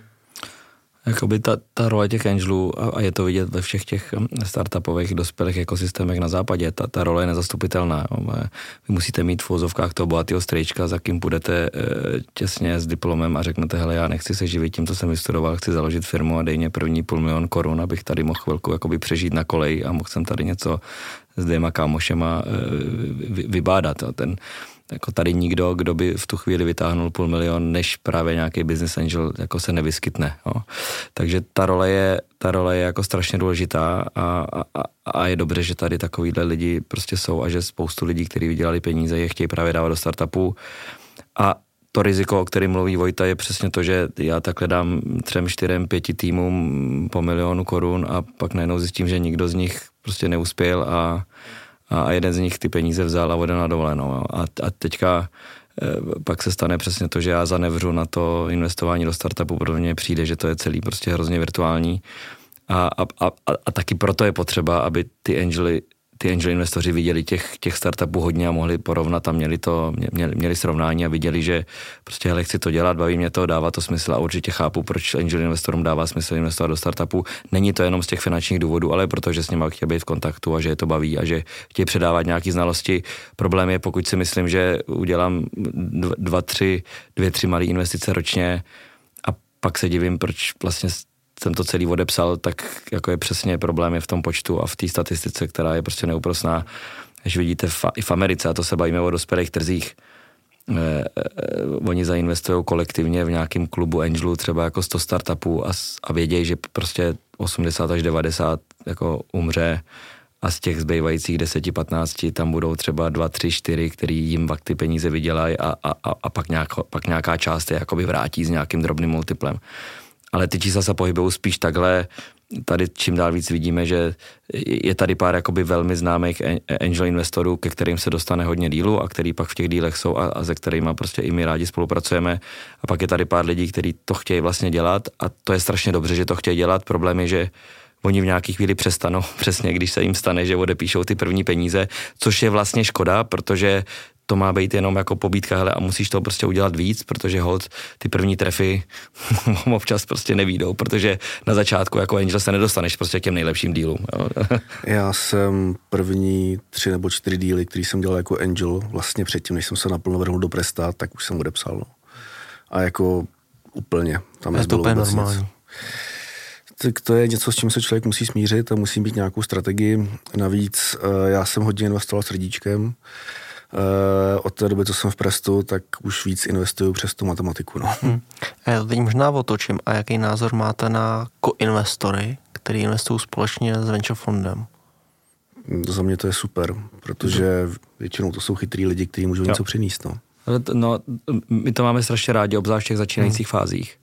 Jakoby ta role těch angelů, a je to vidět ve všech těch startupových dospělých ekosystémech na západě, ta role je nezastupitelná. Vy musíte mít v uvozovkách toho bohatého strejčka, za kým půjdete těsně s diplomem a řeknete, hele, já nechci se živit tím, co jsem vystudoval, chci založit firmu a dej mě první 500 000 korun, abych tady mohl chvilku jakoby přežít na koleji a mohl jsem tady něco s 2 kámošema vybádat. Jako tady nikdo, kdo by v tu chvíli vytáhnul 500 000, než právě nějaký business angel, jako se nevyskytne. Jo. Takže ta role je jako strašně důležitá a je dobře, že tady takovýhle lidi prostě jsou a že spoustu lidí, kteří vydělali peníze, je chtějí právě dávat do startupů. A to riziko, o kterém mluví Vojta, je přesně to, že já takhle dám 3, 4, 5 týmům po 1 000 000 korun a pak najednou zjistím, že nikdo z nich prostě neuspěl a jeden z nich ty peníze vzal a odjel na dovolenou. A teďka pak se stane přesně to, že já zanevřu na to investování do startupu, protože mně přijde, že to je celý prostě hrozně virtuální. A taky proto je potřeba, aby ty angel investoři viděli těch startupů hodně a mohli porovnat a měli srovnání a viděli, že prostě hele, chci to dělat, baví mě to, dává to smysl a určitě chápu, proč angel investorům dává smysl investovat do startupu. Není to jenom z těch finančních důvodů, ale protože s nimi chtějí být v kontaktu a že je to baví a že chtějí předávat nějaké znalosti. Problém je, pokud si myslím, že udělám 2-3 malé investice ročně a pak se divím, proč vlastně jsem to celý odepsal, tak jako je přesně problém je v tom počtu a v té statistice, která je prostě neúprosná. Když vidíte i v Americe, a to se bavíme o dospělých trzích, oni zainvestují kolektivně v nějakém klubu angelů třeba jako 100 startupů a vědějí, že prostě 80 až 90 jako umře a z těch zbývajících 10-15 tam budou třeba 2, 3, 4, který jim ty peníze vydělají a pak nějaká část je jakoby vrátí s nějakým drobným multiplem. Ale ty čísla se pohybují spíš takhle. Tady čím dál víc vidíme, že je tady pár jakoby velmi známých angel investorů, ke kterým se dostane hodně dílů a který pak v těch dílech jsou a se kterými prostě i my rádi spolupracujeme. A pak je tady pár lidí, kteří to chtějí vlastně dělat a to je strašně dobře, že to chtějí dělat. Problém je, že oni v nějaký chvíli přestanou, přesně když se jim stane, že odepíšou ty první peníze, což je vlastně škoda, protože to má být jenom jako pobídka, hele, a musíš to prostě udělat víc, protože hold ty první trefy občas prostě nevídou, protože na začátku jako angel se nedostaneš prostě k těm nejlepším dílům. Já jsem první 3 nebo 4 díly, který jsem dělal jako angel, vlastně předtím, než jsem se naplno vrhnul do Presta, tak už jsem odepsal. No. A jako úplně, tam nezbylo vůbec nic. Tak to je něco, s čím se člověk musí smířit a musí mít nějakou strategii. Navíc já jsem hodně investoval srdíčkem. Od té doby, co jsem v Prestu, tak už víc investuju přes tu matematiku. No. Já to teď možná otočím. A jaký názor máte na koinvestory, který investují společně s venture fondem? Za mě to je super, protože většinou to jsou chytrý lidi, kteří můžou něco přinést. No. No, my to máme strašně rádi, obzvlášť v těch začínajících fázích.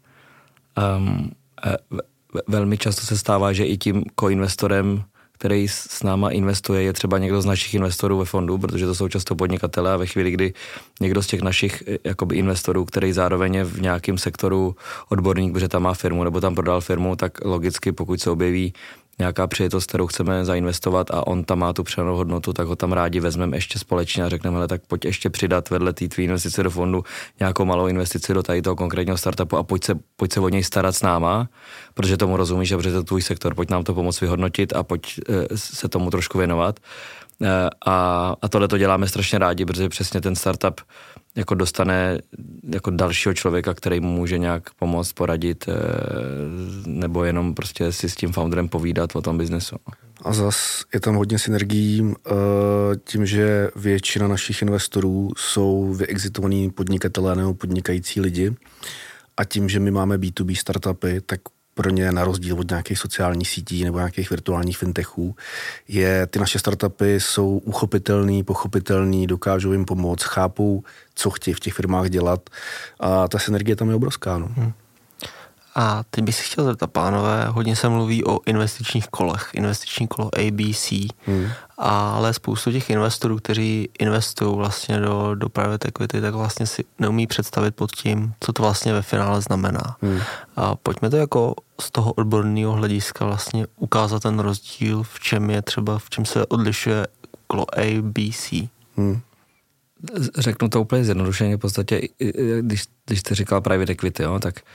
Velmi často se stává, že i tím koinvestorem, který s náma investuje, je třeba někdo z našich investorů ve fondu, protože to jsou často podnikatelé a ve chvíli, kdy někdo z těch našich jakoby investorů, který zároveň je v nějakém sektoru odborník, protože tam má firmu nebo tam prodal firmu, tak logicky, pokud se objeví nějaká přijetost, kterou chceme zainvestovat a on tam má tu přidanou hodnotu, tak ho tam rádi vezmeme ještě společně a řekneme, hele, tak pojď ještě přidat vedle té tvý investice do fondu nějakou malou investici do tady toho konkrétního startupu a pojď se o něj starat s náma, protože tomu rozumíš a protože to je tvůj sektor, pojď nám to pomoct vyhodnotit a pojď se tomu trošku věnovat. A tohle to děláme strašně rádi, protože přesně ten startup jako dostane jako dalšího člověka, který mu může nějak pomoct, poradit, nebo jenom prostě si s tím founderem povídat o tom biznesu. A zas je tam hodně synergií tím, že většina našich investorů jsou vyexitovaní podnikatelé nebo podnikající lidi a tím, že my máme B2B startupy, tak pro ně na rozdíl od nějakých sociálních sítí nebo nějakých virtuálních fintechů, ty naše startupy jsou uchopitelný, pochopitelný, dokážou jim pomoct, chápou, co chtějí v těch firmách dělat a ta synergie tam je obrovská. No. A teď bych si chtěl zeptat, pánové, hodně se mluví o investičních kolech, investiční kolo ABC, ale spoustu těch investorů, kteří investují vlastně do private equity, tak vlastně si neumí představit pod tím, co to vlastně ve finále znamená. A pojďme to jako z toho odborného hlediska vlastně ukázat ten rozdíl, v čem se odlišuje kolo ABC. Řeknu to úplně zjednodušeně, v podstatě, když jste říkal private equity, jo, tak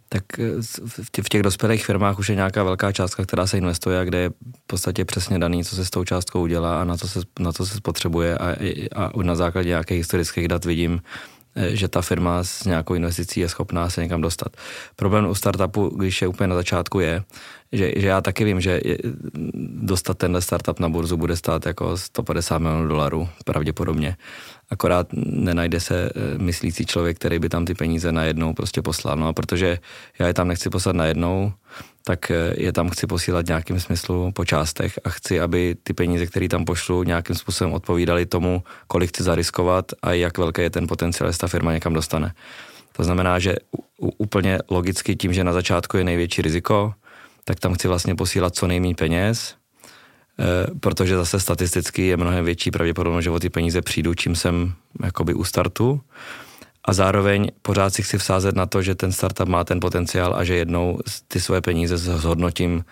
v těch dospělých firmách už je nějaká velká částka, která se investuje a kde je v podstatě přesně daný, co se s tou částkou udělá a na co se spotřebuje a na základě nějakých historických dat vidím, že ta firma s nějakou investicí je schopná se někam dostat. Problém u startupu, když je úplně na začátku, je, že já taky vím, že dostat tenhle startup na burzu bude stát jako $150 milionů pravděpodobně. Akorát nenajde se myslící člověk, který by tam ty peníze najednou prostě poslal. No a protože já je tam nechci poslat najednou, tak je tam chci posílat nějakým smyslu po částech a chci, aby ty peníze, které tam pošlu, nějakým způsobem odpovídaly tomu, kolik chci zariskovat a jak velký je ten potenciál, jestli ta firma někam dostane. To znamená, že úplně logicky tím, že na začátku je největší riziko, tak tam chci vlastně posílat co nejméně peněz, protože zase statisticky je mnohem větší pravděpodobnost, že o ty peníze přijdu, čím jsem jakoby u startu. A zároveň pořád si chci vsázet na to, že ten startup má ten potenciál a že jednou ty svoje peníze zhodnotím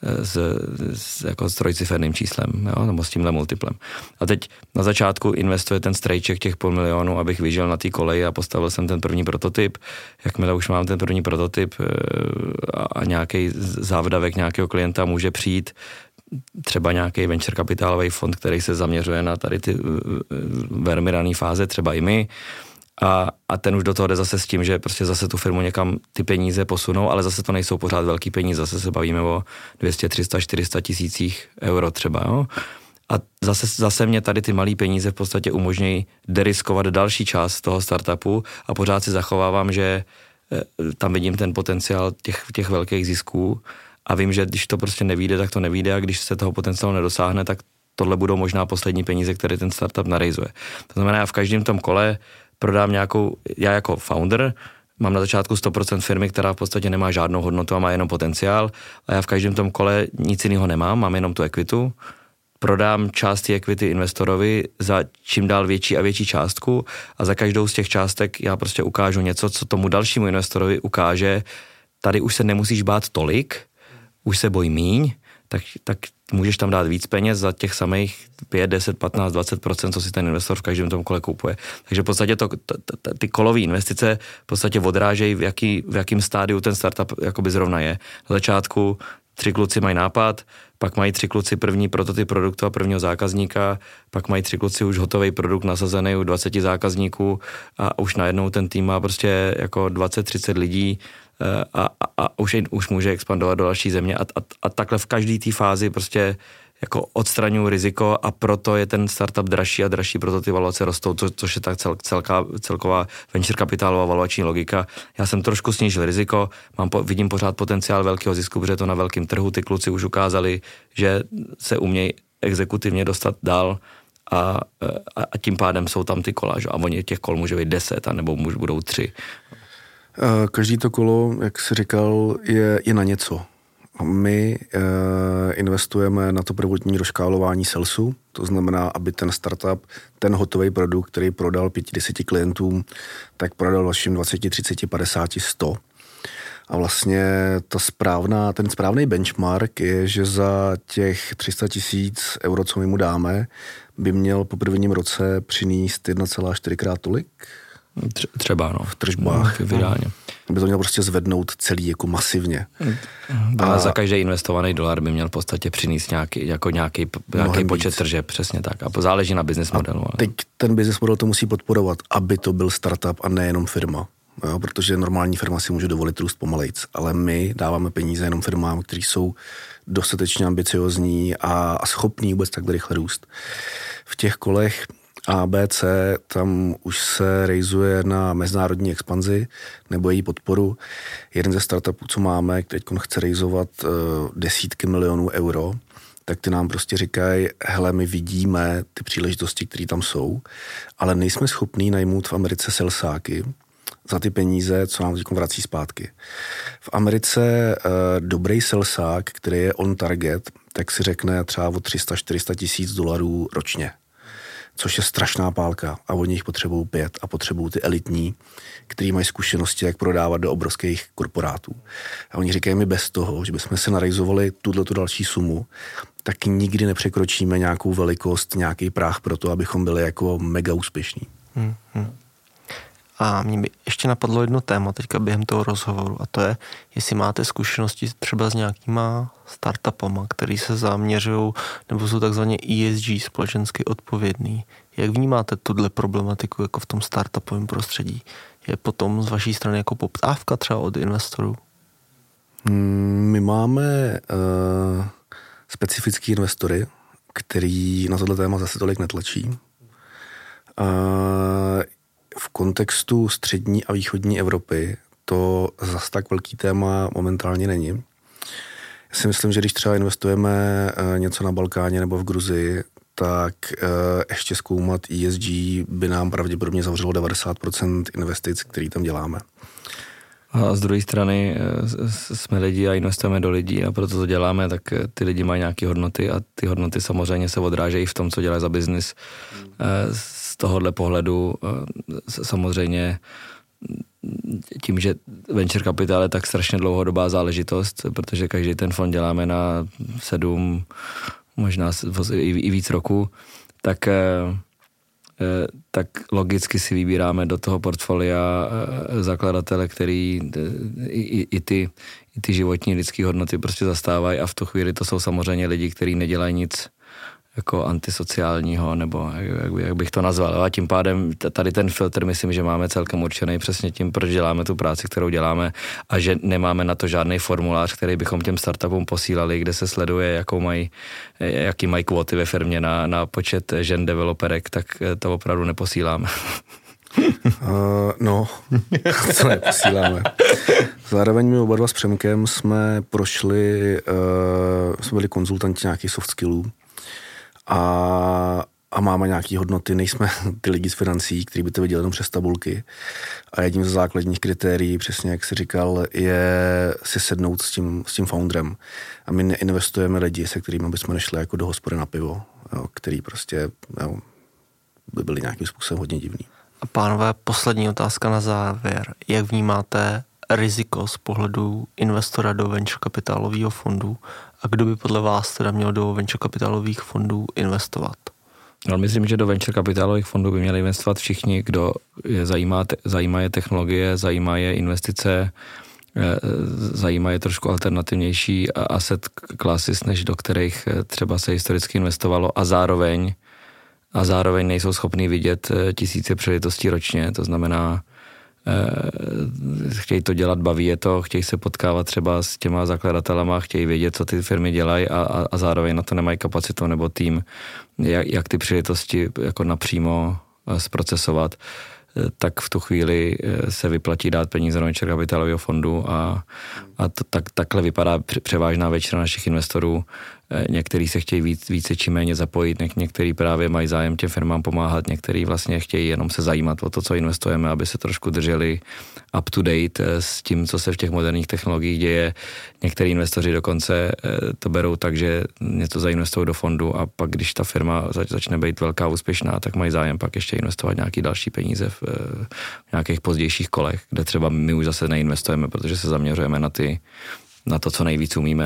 s trojciferným číslem, jo, nebo s tímhle multiplem. A teď na začátku investuje ten strejček těch $500 000, abych vyžil na té koleji a postavil jsem ten první prototyp. Jakmile už mám ten první prototyp a nějaký závdavek nějakého klienta může přijít, třeba nějaký venture kapitálový fond, který se zaměřuje na tady ty velmi rané fáze, třeba i my, a ten už do toho jde zase s tím, že prostě zase tu firmu někam ty peníze posunou, ale zase to nejsou pořád velký peníze, zase se bavíme o 200, 300, 400 tisících euro třeba, jo. A zase mě tady ty malý peníze v podstatě umožňují deriskovat další část toho startupu a pořád si zachovávám, že tam vidím ten potenciál těch velkých zisků a vím, že když to prostě nevyjde, tak to nevyjde a když se toho potenciálu nedosáhne, tak tohle budou možná poslední peníze, které ten startup narejzuje. To znamená, já v každém tom kole prodám já jako founder mám na začátku 100% firmy, která v podstatě nemá žádnou hodnotu a má jenom potenciál a já v každém tom kole nic jiného nemám, mám jenom tu equitu, prodám část té equity investorovi za čím dál větší a větší částku a za každou z těch částek já prostě ukážu něco, co tomu dalšímu investorovi ukáže, tady už se nemusíš bát tolik, už se boj míň, tak můžeš tam dát víc peněz za těch samých 5, 10, 15, 20%, co si ten investor v každém tom kole kupuje. Takže v podstatě ty kolové investice v podstatě odrážejí, v jakém stádiu ten startup jakoby zrovna je. Na začátku 3 kluci mají nápad, pak mají 3 kluci první prototyp produktu a prvního zákazníka, pak mají 3 kluci už hotový produkt nasazený u 20 zákazníků a už najednou ten tým má prostě jako 20-30 lidí a už může expandovat do další země a takhle v každé té fázi prostě jako odstraňují riziko a proto je ten startup dražší a dražší, proto ty valuace rostou, což je tak celková venture kapitálová valuační logika. Já jsem trošku snížil riziko, vidím pořád potenciál velkého zisku, protože to na velkém trhu, ty kluci už ukázali, že se umějí exekutivně dostat dál a tím pádem jsou tam ty kola, a oni těch kol může být 10, anebo budou 3. Každý to kolo, jak jsi říkal, je na něco. My investujeme na to prvotní rozškálování salesu, to znamená, aby ten startup, ten hotový produkt, který prodal 5-10 klientům, tak prodal vašim 20, 30, 50, 100. A vlastně ten správný benchmark je, že za těch 300 000 euro, co my mu dáme, by měl po prvním roce přinést 1,4krát tolik. Třeba, no. V tržbách. Ideálně. By to měl prostě zvednout celý jako masivně. A za každý investovaný dolar by měl v podstatě přinést nějaký počet tržeb, přesně tak. A záleží na business modelu. Ale teď ten business model to musí podporovat, aby to byl startup a nejenom firma. Jo, protože normální firma si může dovolit růst pomalejc, ale my dáváme peníze jenom firmám, kteří jsou dostatečně ambiciozní a schopní vůbec takhle rychle růst. V těch kolech A, B, C, tam už se rejzuje na mezinárodní expanzi nebo její podporu. Jeden ze startupů, co máme, který chce rejzovat desítky milionů euro, tak ty nám prostě říkají, hele, my vidíme ty příležitosti, které tam jsou, ale nejsme schopní najmout v Americe salesáky za ty peníze, co nám teď vrací zpátky. V Americe dobrý salesák, který je on target, tak si řekne třeba o 300-400 tisíc dolarů ročně, což je strašná pálka a oni jich potřebují 5 a potřebují ty elitní, který mají zkušenosti, jak prodávat do obrovských korporátů. A oni říkají, my bez toho, že bychom se narejzovali tuto další sumu, tak nikdy nepřekročíme nějakou velikost, nějaký práh pro to, abychom byli jako mega úspěšní. A mě by ještě napadlo jedno téma teďka během toho rozhovoru a to je, jestli máte zkušenosti třeba s nějakýma startupama, který se zaměřují nebo jsou takzvaně ESG, společensky odpovědný. Jak vnímáte tuhle problematiku jako v tom startupovém prostředí? Je potom z vaší strany jako poptávka třeba od investorů? My máme specifický investory, který na tohle téma zase tolik netlačí. V kontextu střední a východní Evropy to zase tak velký téma momentálně není. Já si myslím, že když třeba investujeme něco na Balkáně nebo v Gruzii, tak ještě zkoumat ESG by nám pravděpodobně zavřelo 90% investic, který tam děláme. A z druhé strany jsme lidi a investujeme do lidí a proto to děláme, tak ty lidi mají nějaké hodnoty a ty hodnoty samozřejmě se odrážejí v tom, co dělají za biznis. Z tohohle pohledu samozřejmě tím, že venture capital je tak strašně dlouhodobá záležitost, protože každý ten fond děláme na 7, možná i víc roků, tak logicky si vybíráme do toho portfolia zakladatele, který i ty životní lidské hodnoty prostě zastávají a v tu chvíli to jsou samozřejmě lidi, kteří nedělají nic jako antisociálního, nebo jak bych to nazval. A tím pádem tady ten filtr myslím, že máme celkem určený přesně tím, proč děláme tu práci, kterou děláme a že nemáme na to žádný formulář, který bychom těm startupům posílali, kde se sleduje, jaký mají kvóty ve firmě na počet žen developerek, tak to opravdu neposíláme. Co neposíláme. Zároveň my oba dva s Přemkem jsme byli konzultanti nějakých soft skillů a máme nějaké hodnoty, nejsme ty lidi z financí, kteří by to viděli jenom přes tabulky. A jedním ze základních kritérií, přesně jak jsi říkal, je si sednout s tím founderem. A my neinvestujeme lidi, se kterými bychom nešli jako do hospody na pivo, který prostě by byli nějakým způsobem hodně divný. A pánové, poslední otázka na závěr. Jak vnímáte riziko z pohledu investora do venture kapitálového fondu a kdo by podle vás teda měl do venture kapitálových fondů investovat? No, myslím, že do venture kapitálových fondů by měli investovat všichni, kdo zajímá je technologie, zajímá je investice, zajímá je trošku alternativnější asset classes, než do kterých třeba se historicky investovalo a zároveň nejsou schopní vidět tisíce příležitostí ročně, to znamená, chtějí to dělat, baví je to, chtějí se potkávat třeba s těma zakladatelama, chtějí vědět, co ty firmy dělají a zároveň na to nemají kapacitu nebo tým, jak ty příležitosti jako napřímo zprocesovat, tak v tu chvíli se vyplatí dát peníze do venture kapitálového fondu a takhle vypadá převážná většina našich investorů. Někteří se chtějí více či méně zapojit, někteří právě mají zájem těm firmám pomáhat, někteří vlastně chtějí jenom se zajímat o to, co investujeme, aby se trošku drželi up to date s tím, co se v těch moderních technologiích děje. Někteří investoři dokonce to berou tak, že něco zainvestují do fondu a pak, když ta firma začne být velká úspěšná, tak mají zájem pak ještě investovat nějaký další peníze v nějakých pozdějších kolech, kde třeba my už zase neinvestujeme, protože se zaměřujeme na to, co nejvíc umíme,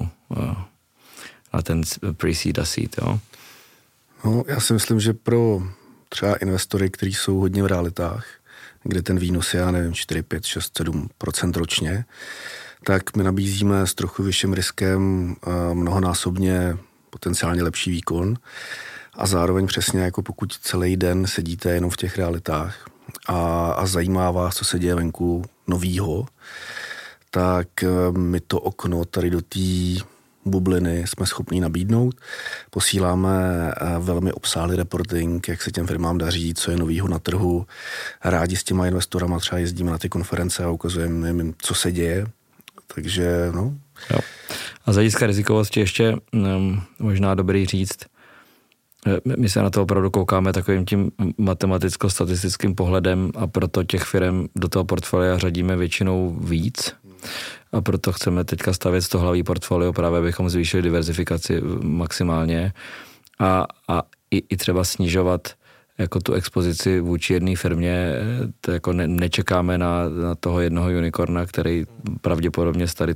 na ten pre-seed a seed, jo? No, já si myslím, že pro třeba investory, kteří jsou hodně v realitách, kde ten výnos je, já nevím, 4, 5, 6, 7% ročně, tak my nabízíme s trochu vyšším riskem mnohonásobně potenciálně lepší výkon a zároveň přesně jako pokud celý den sedíte jenom v těch realitách a zajímá vás, co se děje venku novýho, tak my to okno tady do té bubliny jsme schopní nabídnout. Posíláme velmi obsáhlý reporting, jak se těm firmám daří, co je novýho na trhu. Rádi s těma investorama třeba jezdíme na ty konference a ukazujeme jim, co se děje. Takže, no. Jo. A z hlediska rizikovosti ještě možná dobrý říct, my se na to opravdu koukáme takovým tím matematicko-statistickým pohledem a proto těch firm do toho portfolia řadíme většinou víc. A proto chceme teďka stavět stohlavý portfolio, právě abychom zvýšili diverzifikaci maximálně a i třeba snižovat jako tu expozici vůči jedné firmě. To jako nečekáme na toho jednoho unicorna, který pravděpodobně z tady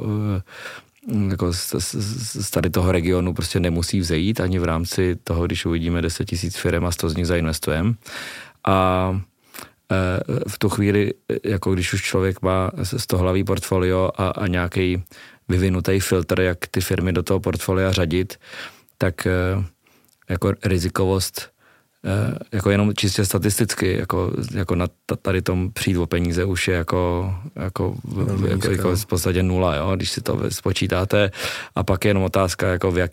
toho regionu prostě nemusí vzejít ani v rámci toho, když uvidíme 10 000 firm a 100 z nich zainvestujeme. A v tu chvíli, jako když už člověk má stohlavý portfolio a nějaký vyvinutý filtr, jak ty firmy do toho portfolia řadit, tak jako rizikovost, jako jenom čistě statisticky, jako na tady tom přijít o peníze už je jako v podstatě nula, jo, když si to spočítáte. A pak je jenom otázka, jako v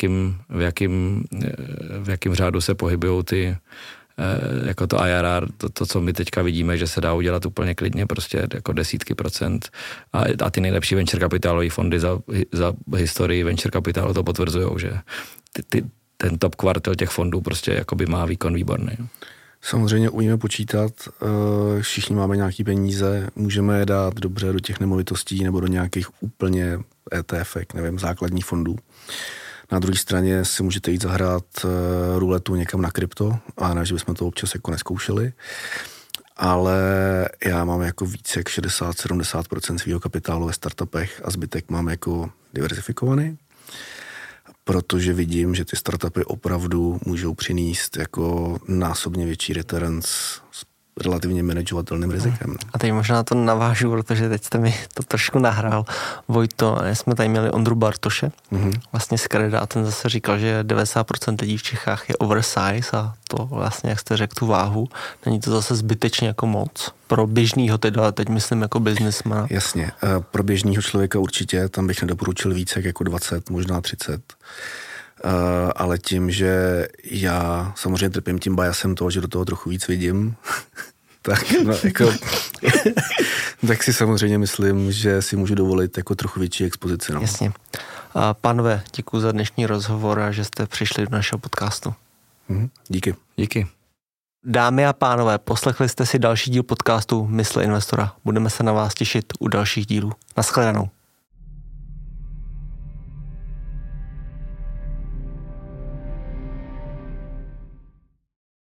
jakým řádu se pohybují ty jako to IRR, to, co my teďka vidíme, že se dá udělat úplně klidně, prostě jako desítky procent. A ty nejlepší venture kapitálové fondy za historii venture kapitálu to potvrzujou, že ten top kvartil těch fondů prostě jakoby má výkon výborný. Samozřejmě umíme počítat, všichni máme nějaký peníze, můžeme je dát dobře do těch nemovitostí nebo do nějakých úplně ETF-ek, nevím, základních fondů. Na druhé straně si můžete jít zahrát ruletu někam na krypto, a ne, že bychom to občas jako neskoušeli, ale já mám jako víc jak 60-70% svýho kapitálu ve startupech a zbytek mám jako diverzifikovaný, protože vidím, že ty startupy opravdu můžou přinést jako násobně větší returns s relativně manažovatelným rizikem. A teď možná to navážu, protože teď jste mi to trošku nahrál. Vojto, jsme tady měli Ondru Bartoše, vlastně z Kreda, a ten zase říkal, že 90% lidí v Čechách je oversize a to vlastně, jak jste řekl, tu váhu, není to zase zbytečně jako moc. Pro běžnýho teda, teď myslím jako businessmana. Jasně, pro běžnýho člověka určitě, tam bych nedoporučil více jako 20, možná 30. Ale tím, že já samozřejmě trpím tím biasem toho, že do toho trochu víc vidím, tak, no, jako, tak si samozřejmě myslím, že si můžu dovolit jako trochu větší expozici. No. Jasně. Pánové, děkuji za dnešní rozhovor a že jste přišli do našeho podcastu. Díky. Díky. Dámy a pánové, poslechli jste si další díl podcastu Mysl investora. Budeme se na vás těšit u dalších dílů. Naschledanou.